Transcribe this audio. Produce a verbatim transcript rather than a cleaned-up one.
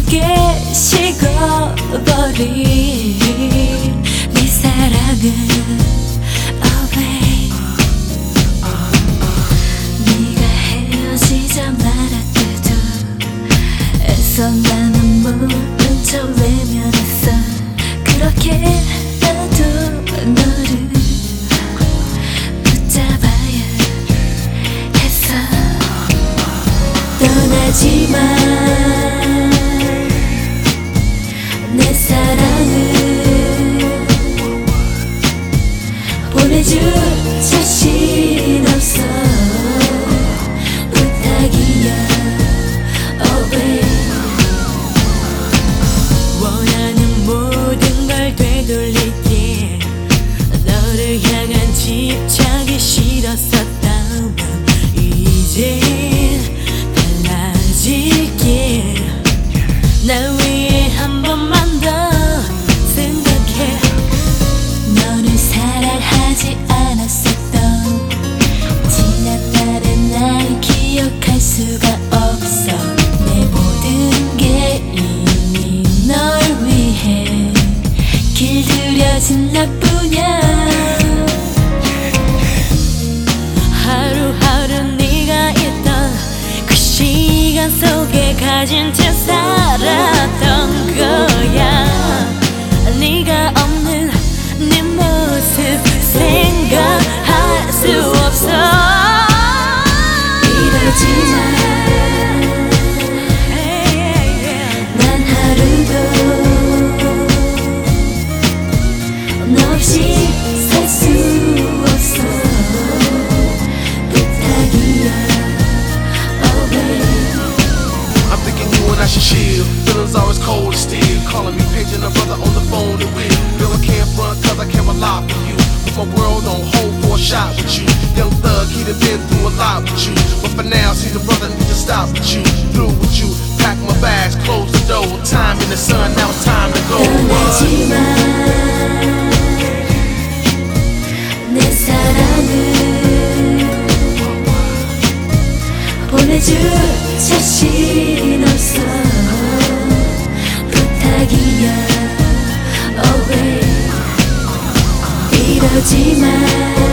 쉽게 식어버린 네 사랑은 oh babe 네가 헤어지자 말았대도 애써 나는 모른 척 외면했어. 그렇게라도 너를 붙잡아야 했어. 떠나지마 내 사랑을 보내줄 자신 없어. 부탁이야 oh babe 원하는 모든 걸 되돌릴게. 너를 향한 집착이 싫었었다면 이제 달라질게. 날 위해 한 번만 더 생각해. 너를 사랑하지 않았었던 지났다는 날 기억할 수가 없어. 내 모든 게 이미 널 위해 길들여진 나뿐이야. 하루하루 네가 있던 그 시간 속에 가진 채 살았던 거야. 네가 없는 네 모습 생각할 수 없어. 이러지마 난 하루도 너 없이 살 수 없어. 부탁이야 oh babe I'm thinking you and I should chill. Feelings always cold and still. Calling me, paging a brother on the phone and with. Girl, I can't front cause I can't rely on you. Put my world on hold for a shot with you. Young thug, he done been through a lot with you. But for now, see the brother need to stop with you. Through with you, pack my bags, close the door. Time in the sun, now it's time to go. 떠나지마 내 사랑을 보내줄 자신 없어. 부탁이야 oh babe 이러지마